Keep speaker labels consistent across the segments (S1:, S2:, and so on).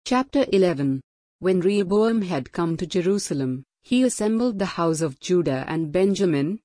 S1: Chapter 11. When Rehoboam had come to Jerusalem, he assembled the house of Judah and Benjamin,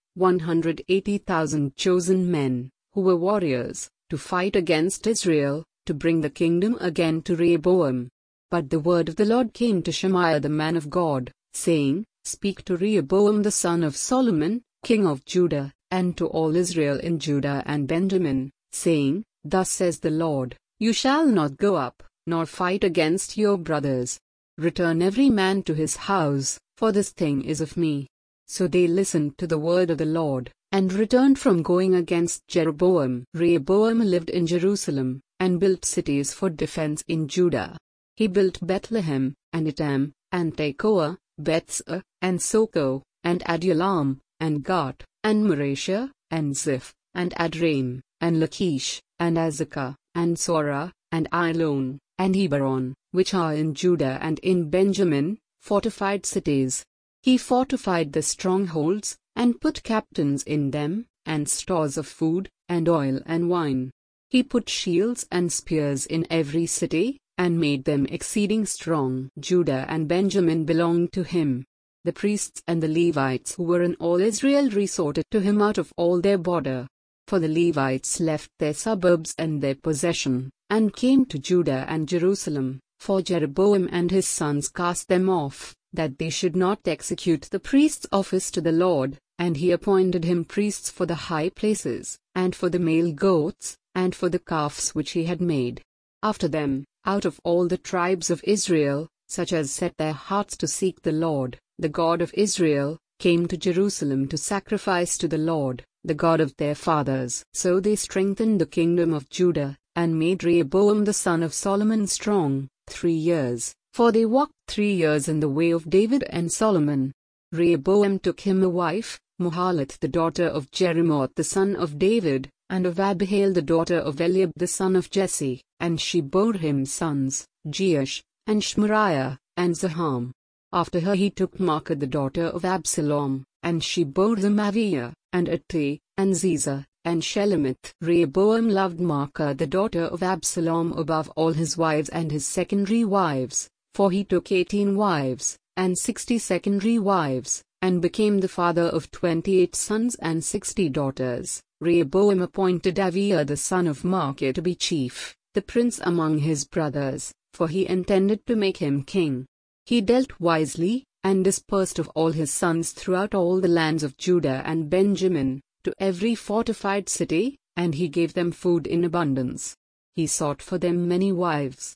S1: 180,000 chosen men, who were warriors, to fight against Israel, to bring the kingdom again to Rehoboam. But the word of the Lord came to Shemaiah the man of God, saying, Speak to Rehoboam the son of Solomon, king of Judah, and to all Israel in Judah and Benjamin, saying, Thus says the Lord, You shall not go up, nor fight against your brothers. Return every man to his house, for this thing is of me. So they listened to the word of the Lord, and returned from going against Jeroboam. Rehoboam lived in Jerusalem, and built cities for defense in Judah. He built Bethlehem, and Etam, and Tekoa, Bethsur, and Soko, and Adullam, and Gath, and Mareshah, and Ziph, and Adraim, and Lachish, and Azekah, and Sorah, and Ailon, and Hebron, which are in Judah and in Benjamin, fortified cities. He fortified the strongholds, and put captains in them, and stores of food, and oil and wine. He put shields and spears in every city, and made them exceeding strong. Judah and Benjamin belonged to him. The priests and the Levites who were in all Israel resorted to him out of all their border. For the Levites left their suburbs and their possession, and came to Judah and Jerusalem, for Jeroboam and his sons cast them off, that they should not execute the priest's office to the Lord, and he appointed him priests for the high places, and for the male goats, and for the calves which he had made. After them, out of all the tribes of Israel, such as set their hearts to seek the Lord, the God of Israel, came to Jerusalem to sacrifice to the Lord, the God of their fathers. So they strengthened the kingdom of Judah, and made Rehoboam the son of Solomon strong, 3 years, for they walked 3 years in the way of David and Solomon. Rehoboam took him a wife, Mahalath the daughter of Jerimoth the son of David, and of Abihail the daughter of Eliab the son of Jesse, and she bore him sons, Jeush, and Shemariah, and Zaham. After her he took Maacah the daughter of Absalom, and she bore them Aviah, and Attai, and Ziza, and Shelomith. Rehoboam loved Maacah the daughter of Absalom above all his wives and his secondary wives, for he took 18 wives, and 60 secondary wives, and became the father of 28 sons and 60 daughters. Rehoboam appointed Aviah the son of Maacah to be chief, the prince among his brothers, for he intended to make him king. He dealt wisely, and dispersed of all his sons throughout all the lands of Judah and Benjamin, to every fortified city, and he gave them food in abundance. He sought for them many wives,